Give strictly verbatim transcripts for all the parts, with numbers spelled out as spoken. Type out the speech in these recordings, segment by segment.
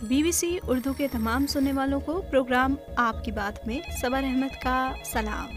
B B C Urdu के तमाम सुनने वालों को प्रोग्राम आपकी बात में सबर अहमद का सलाम।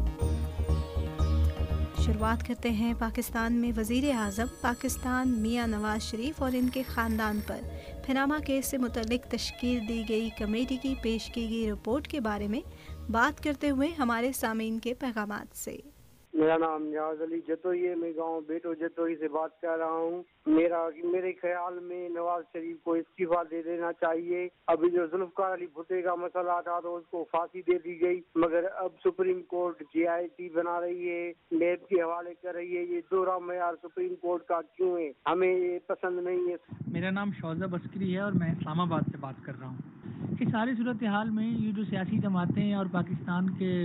शुरुआत करते हैं पाकिस्तान में वज़ीर आज़म पाकिस्तान मियां नवाज शरीफ और इनके ख़ानदान पर पनामा केस से मुतल्लिक तश्कील दी गई कमेटी की पेश की गई रिपोर्ट के बारे में बात करते हुए हमारे सामीन के पैगामात से। मेरा नाम नियाज अली जतोई है, मैं गांव बेटो जतोई से बात कर रहा हूँ। मेरा मेरे ख्याल में नवाज शरीफ को इस्तीफा दे देना चाहिए। अभी जो जुल्फकार अली भुट्टो का मसला था तो उसको फांसी दे दी गई, मगर अब Supreme Court J I T बना रही है, लैब के हवाले कर रही है। ये दोहरा मयार सुप्रीम कोर्ट का क्यों है, हमें ये पसंद नहीं है। मेरा नाम शौज़ब अस्करी है और मैं इस्लामाबाद से बात कर रहा हूँ। इस सारी सूरत हाल में ये जो सियासी जमातें और पाकिस्तान के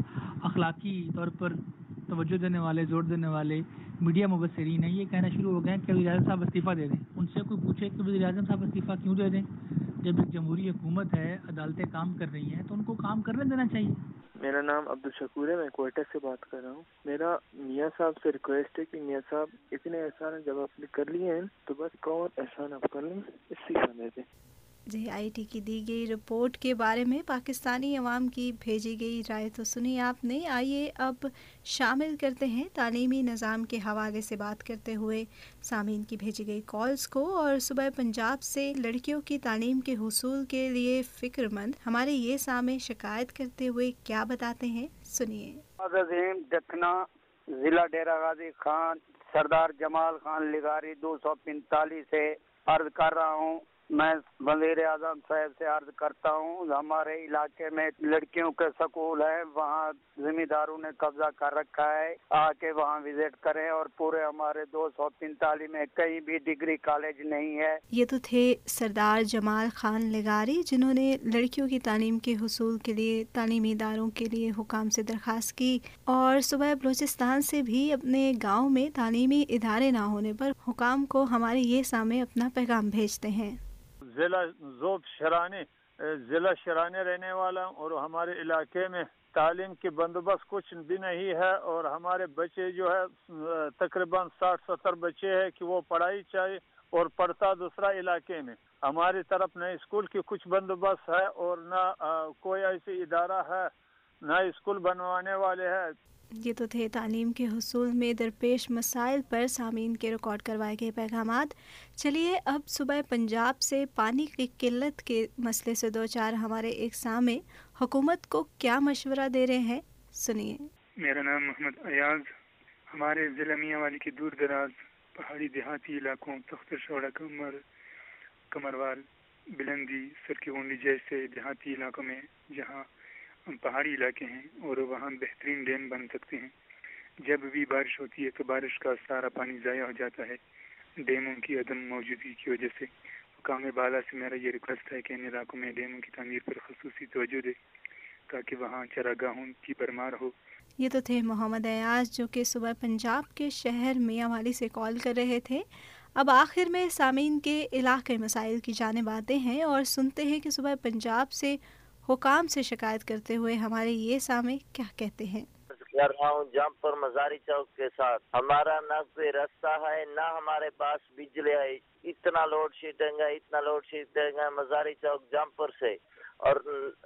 अखलाकी तौर पर तवज्जो देने वाले, जोर देने वाले मीडिया मुबस्सिरीन हैं, ये कहना शुरू हो गए हैं कि वज़ीर आज़म साहब इस्तीफ़ा दे दें। उनसे कोई पूछे कि वज़ीर आज़म साहब इस्तीफ़ा क्यों दे दें, जब एक जमहूरी हुकूमत है, अदालतें काम कर रही हैं, तो उनको काम करने देना चाहिए। मेरा नाम अब्दुल शकूर है, मैं कोयटा से बात कर रहा हूँ। मेरा मियाँ साहब से रिक्वेस्ट है कि मियाँ साहब इतने एहसान जब आपने कर लिए हैं तो बस एक और एहसान आप कर लें, इस्तीफ़ा दे दें। जे आई टी की दी गई रिपोर्ट के बारे में पाकिस्तानी अवाम की भेजी गई राय तो सुनी आपने। आइए अब शामिल करते हैं तालीमी निज़ाम के हवाले से बात करते हुए सामीन की भेजी गई कॉल्स को। और सुबह पंजाब से लड़कियों की तालीम के हुसूल के लिए फ़िक्रमंद हमारे ये सामे शिकायत करते हुए क्या बताते हैं, सुनिए। अज़ीम दखना जिला डेरा गाजी खान सरदार जमाल खान लिगारी दो सौ पैंतालीस से अर्ज कर रहा हूँ। मैं वज़ीर आज़म साहब से अर्ज करता हूँ, हमारे इलाके में लड़कियों के स्कूल है, वहाँ जिम्मेदारों ने कब्जा कर रखा है, आके वहाँ विजिट करें। और पूरे हमारे दो सौ पैंतालीस में कहीं भी डिग्री कॉलेज नहीं है। ये तो थे सरदार जमाल खान लिगारी, जिन्होंने लड़कियों की तालीम के हुसूल के लिए तालीमी इदारों के लिए हुकाम से दरख्वास्त की। और सुबह बलूचिस्तान से भी अपने गाँव में तालीमी इदारे ना होने पर हुकाम को हमारे ये सामने अपना पैगाम भेजते हैं। जिला जोब शराने जिला शराने रहने वाला और हमारे इलाके में तालीम की बंदोबस्त कुछ भी नहीं है। और हमारे बच्चे जो है तकरीबन साठ सत्तर बच्चे हैं कि वो पढ़ाई चाहिए और पढ़ता दूसरा इलाके में। हमारी तरफ न स्कूल की कुछ बंदोबस्त है और न कोई ऐसी इदारा है, न स्कूल बनवाने वाले हैं। ये तो थे तालीम के हुसूल में दरपेश मसाइल पर सामीन के रिकॉर्ड करवाए गए पैगामात। चलिए अब सुबह पंजाब से पानी की किल्लत के मसले से दो चार हमारे एक सामे हुकूमत को क्या मशवरा दे रहे हैं, सुनिए। मेरा नाम मोहम्मद अयाज। हमारे ज़िला मियांवाली के दूर दराज पहाड़ी देहाती इलाकों तख्त शौड़ा कमर कमरवाल बिलंदी सरकीगोंडी जैसे देहाती इलाकों में जहाँ पहाड़ी इलाके हैं और वहाँ बेहतरीन डैम बन सकते हैं, जब भी बारिश होती है तो बारिश का सारा पानी ज़ाया हो जाता है डैमों की अदम मौजूदगी की वजह से। हुकाम बाला से मेरा ये रिक्वेस्ट है कि इन इलाकों में डैमों की तामीर पर खसूसी तवज्जो दे ताकि वहाँ चरागाहों की भरमार हो। ये तो थे मोहम्मद अयाज, जो कि सुबह पंजाब के शहर मियांवाली से कॉल कर रहे थे। अब आखिर में सामीन के इलाके मसाइल की जानिब आते हैं और सुनते हैं कि सुबह पंजाब से हुकाम से शिकायत करते हुए हमारे ये सामे क्या कहते हैं। कर रहा हूँ जमपुर मजारी चौक के साथ। हमारा ना कोई रास्ता है, ना हमारे पास बिजली है। इतना लोड शेडिंग है, इतना लोड शेडिंग है मजारी चौक जमपुर से, और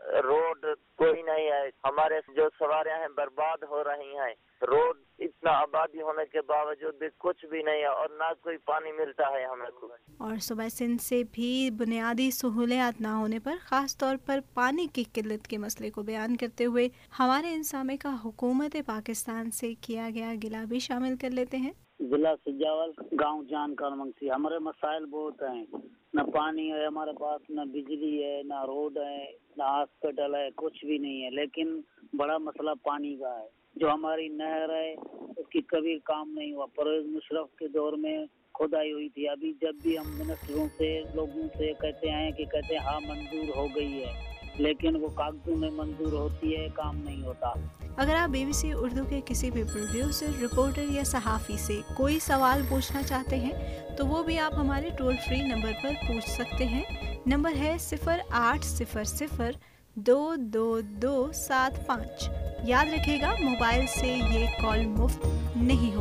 रोड कोई नहीं है। हमारे जो सवारियां हैं बर्बाद हो रही हैं। रोड इतना आबादी होने के बावजूद भी कुछ भी नहीं है और ना कोई पानी मिलता है हमें को। और सुबह सिंध से भी बुनियादी सहूलियात ना होने पर खास तौर पर पानी की किल्लत के मसले को बयान करते हुए हमारे इंसामे का हुकूमत पाकिस्तान से किया गया गिला भी शामिल कर लेते हैं। जिला सिजावल गांव जानकार मंगसी, हमारे मसाइल बहुत हैं। न पानी है हमारे पास, न बिजली है, न रोड है, न हॉस्पिटल है, कुछ भी नहीं है। लेकिन बड़ा मसला पानी का है। जो हमारी नहर है उसकी कभी काम नहीं हुआ। परवेज मुशर्रफ के दौर में खुदाई हुई थी। अभी जब भी हम मिनिस्टरों से लोगों से कहते हैं कि कहते हैं हाँ मंजूर हो गई है, लेकिन वो कागजों में मंजूर होती है, काम नहीं होता। अगर आप बी बी सी उर्दू के किसी भी प्रोड्यूसर, रिपोर्टर या सहाफ़ी से कोई सवाल पूछना चाहते हैं तो वो भी आप हमारे टोल फ्री नंबर पर पूछ सकते हैं। नंबर है सिफर आठ सिफर सिफर दो दो दो सात पाँच। याद रखिएगा मोबाइल से ये कॉल मुफ्त नहीं